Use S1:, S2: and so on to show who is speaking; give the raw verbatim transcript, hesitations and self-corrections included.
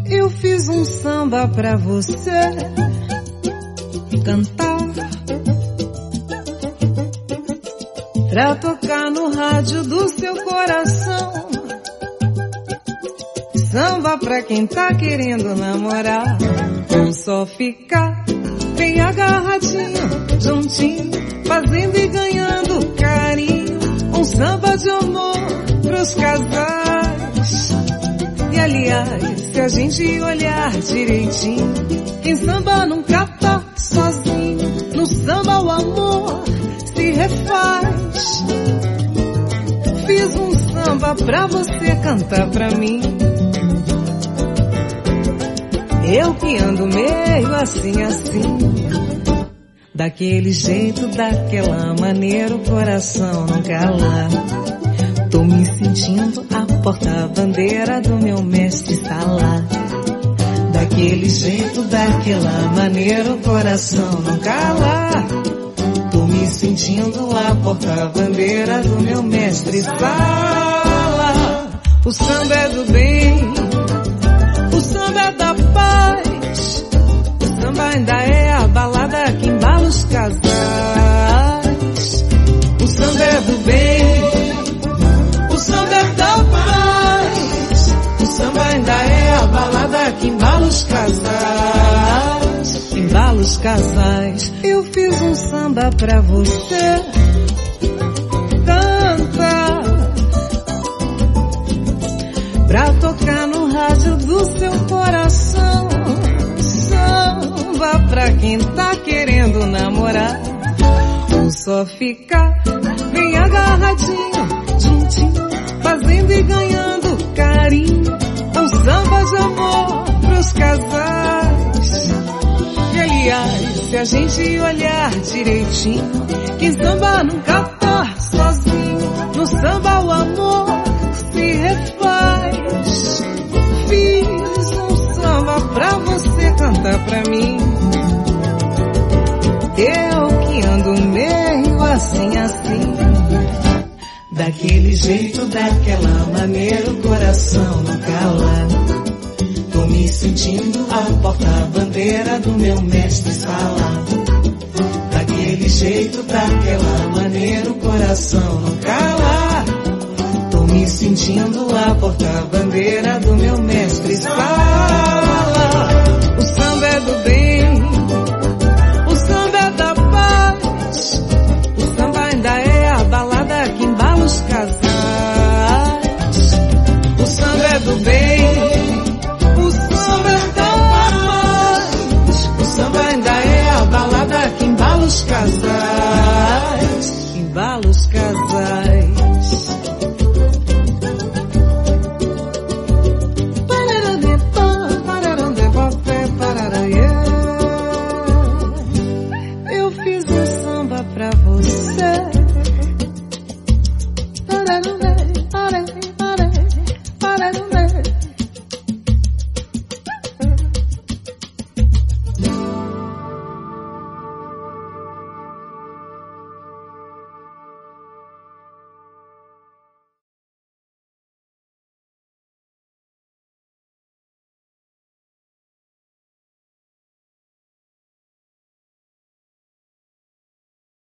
S1: Eu fiz um samba pra você cantar, pra tocar no rádio do seu coração. Samba pra quem tá querendo namorar, ou só ficar bem agarradinho, juntinho, fazendo e ganhando carinho. Um samba de amor pros casais. E aliás, se a gente olhar direitinho, quem samba nunca tá sozinho. No samba o amor se refaz. Fiz um samba pra você cantar pra mim. Eu que ando meio assim, assim, daquele jeito, daquela maneira, o coração não cala. Tô me sentindo a porta-bandeira do meu mestre está lá. Daquele jeito, daquela maneira, o coração não cala. Tô me sentindo a porta-bandeira do meu mestre fala. O samba é do bem, o samba é da paz. O samba ainda é a balada que embala os casais. O samba é do bem, o samba é da paz. O samba ainda é a balada que embala os casais. Embala os casais. Eu fiz um samba pra você cantar, pra tocar no rádio do seu coração. Samba pra quem tá querendo namorar, ou só ficar bem agarradinho, juntinho, fazendo e ganhando carinho. Um samba de amor pros casais. E aliás, se a gente olhar direitinho, quem samba nunca tá sozinho. No samba o amor se refaz. Fiz um samba pra você cantar pra mim. Eu que ando meio assim, assim, daquele jeito, daquela maneira, o coração não cala. Tô me sentindo a porta-bandeira do meu mestre fala. Daquele jeito, daquela maneira, o coração não cala. Tô me sentindo a porta-bandeira do meu mestre fala. O samba é do bem, o samba é da paz. O samba ainda é a balada que embala os casais. O samba é do bem, o samba é da paz. O samba ainda é a balada que embala os casais. Embala os casais. Eu fiz um samba pra você